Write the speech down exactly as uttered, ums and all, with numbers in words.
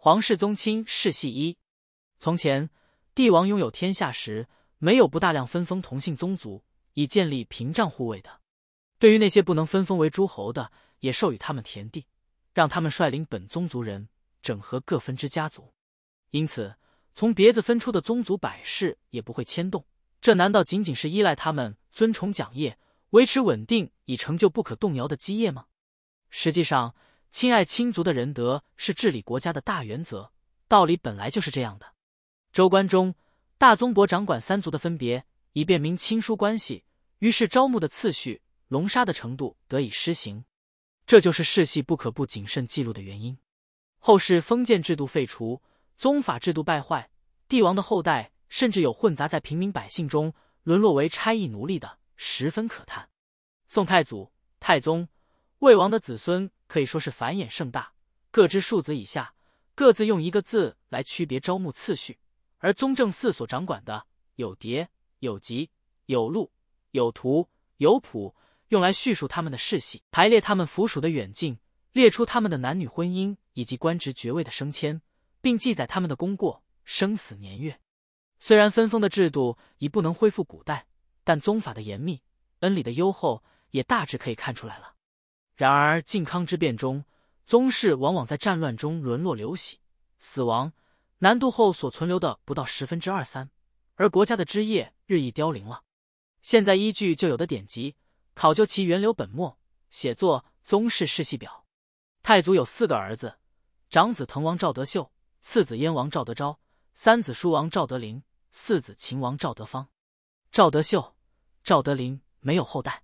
皇室宗亲世系一。从前，帝王拥有天下时，没有不大量分封同姓宗族，以建立屏障护卫的。对于那些不能分封为诸侯的，也授予他们田地，让他们率领本宗族人，整合各分支家族。因此，从别子分出的宗族百氏也不会牵动。这难道仅仅是依赖他们尊崇讲业，维持稳定，以成就不可动摇的基业吗？实际上，亲爱亲族的仁德是治理国家的大原则，道理本来就是这样的。州官中，大宗伯掌管三族的分别，以便明亲疏关系，于是招募的次序、龙杀的程度得以施行。这就是世系不可不谨慎记录的原因。后世封建制度废除，宗法制度败坏，帝王的后代甚至有混杂在平民百姓中，沦落为差役奴隶的，十分可叹。宋太祖、太宗、魏王的子孙可以说是繁衍盛大，各支庶子以下，各自用一个字来区别招募次序。而宗正寺所掌管的有牒、有籍、有录、有图、有谱，用来叙述他们的世系，排列他们附属的远近，列出他们的男女婚姻以及官职爵位的升迁，并记载他们的功过、生死年月。虽然分封的制度已不能恢复古代，但宗法的严密、恩礼的优厚也大致可以看出来了。然而靖康之变中，宗室往往在战乱中沦落流徙、死亡，南渡后所存留的不到十分之二三，而国家的枝叶日益凋零了。现在依据旧有的典籍，考究其源流本末，写作《宗室世系表》。太祖有四个儿子，长子滕王赵德秀，次子燕王赵德昭，三子叔王赵德林，四子秦王赵德芳。赵德秀、赵德林没有后代。